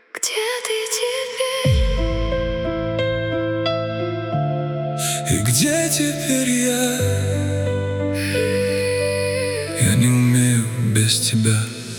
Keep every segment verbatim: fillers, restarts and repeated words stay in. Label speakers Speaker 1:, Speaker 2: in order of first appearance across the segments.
Speaker 1: Где ты теперь?
Speaker 2: И где теперь я? Я не умею без тебя.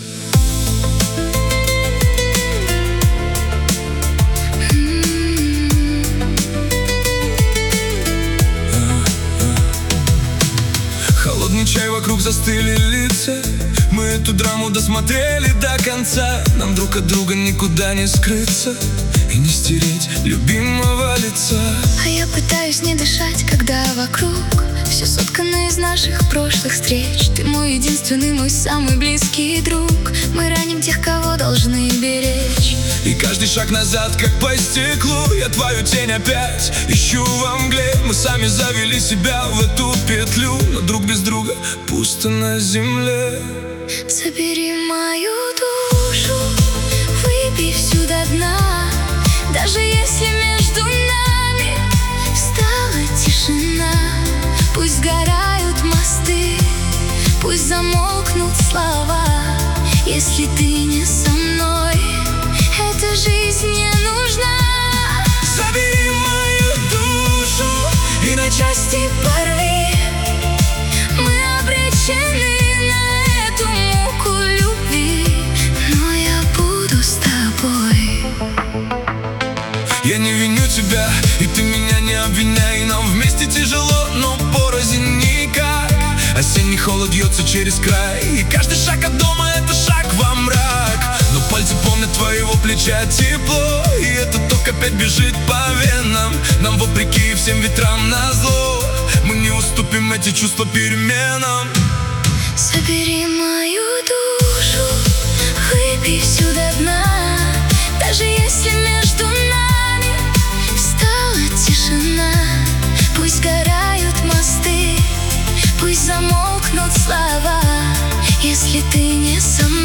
Speaker 2: Холодный чай, вокруг застыли лица. Мы эту драму досмотрели до конца. Нам друг от друга никуда не скрыться и не стереть любимого лица.
Speaker 1: А я пытаюсь не дышать, когда вокруг все соткано из наших прошлых встреч. Ты мой единственный, мой самый близкий друг. Мы раним тех, кого должны беречь.
Speaker 2: И каждый шаг назад, как по стеклу, я твою тень опять ищу во мгле. Мы сами завели себя в эту петлю, но друг без друга пусто на земле.
Speaker 1: Забери мою душу, выпей всю до дна. Даже если между нами стала тишина, пусть сгорают мосты, пусть замолкнут слова. Если ты не со мной, эта жизнь не нужна.
Speaker 2: Забери мою душу и на части порви.
Speaker 1: Мы обречены на эту муку любви, но я буду с тобой.
Speaker 2: Я не виню тебя, и ты меня не обвиняй. Нам вместе тяжело, но порознь никак. Осенний холод льется через край, и каждый шаг от дома — это шаг во мрак. Но пальцы помнят твоего плеча тепло, и этот ток опять бежит по венам. Нам вопреки всем ветрам назло, мы не уступим эти чувства переменам.
Speaker 1: Забери мою душу, выпей всю до дна. Даже если между нами стала тишина, пусть сгорают мосты, пусть замолкнут слова. Если ты не со мной,